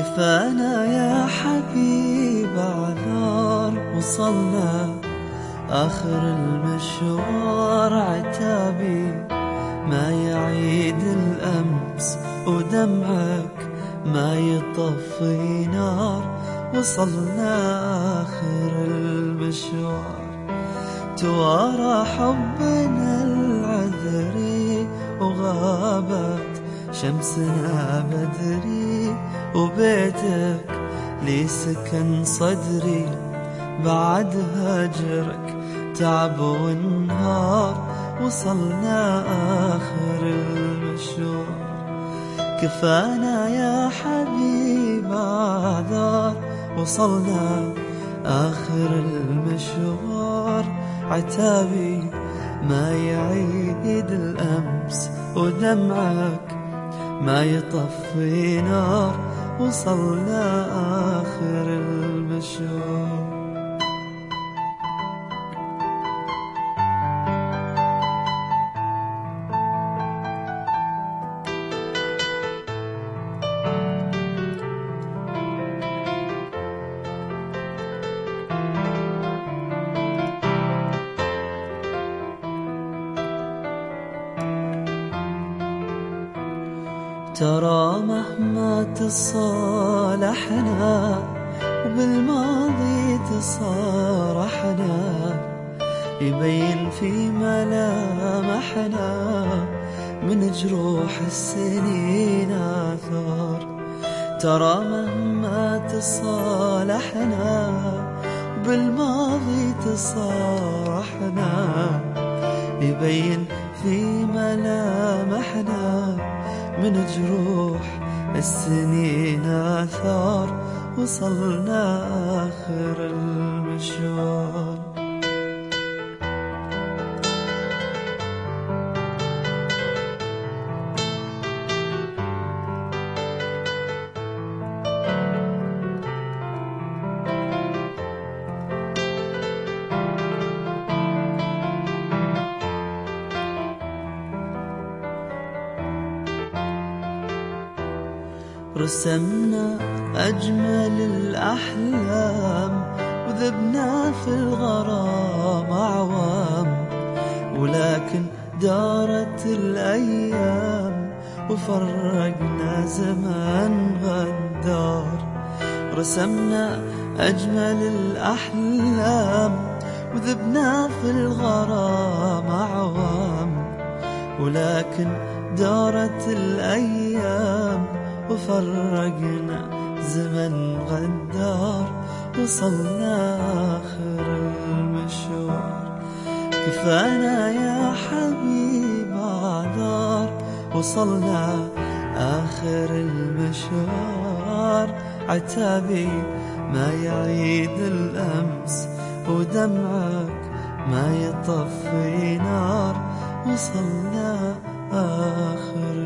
كفانا يا حبيب اعذار، وصلنا آخر المشوار. عتابي ما يعيد الأمس، ودمعك ما يطفي نار. وصلنا آخر المشوار، توارى حبنا العذري، وغابت شمسنا بدري. وبيتك لي سكن صدري، بعد هجرك تعب ونهار. وصلنا آخر المشوار، كفانا يا حبيب اعذار. وصلنا آخر المشوار، عتابي ما يعيد الأمس، ودمعك ما يطفي نار. وصلنا آخر المشوار. ترى مهما تصالحنا، وبالماضي تصارحنا، يبين في ملامحنا من جروح السنين آثار. ترى مهما تصالحنا، وبالماضي تصارحنا، يبين في ملامحنا من جروح السنين آثار. وصلنا آخر المشوار. رسمنا أجمل الأحلام، وذبنا في الغرام أعوام. ولكن دارت الأيام، وفرقنا زمان غدار. رسمنا أجمل الأحلام، وذبنا في الغرام أعوام. ولكن دارت الأيام، وفرقنا زمن غدار. وصلنا آخر المشوار، كفانا يا حبيب اعذار. وصلنا آخر المشوار، عتابي ما يعيد الأمس، ودمعك ما يطفي نار. وصلنا آخر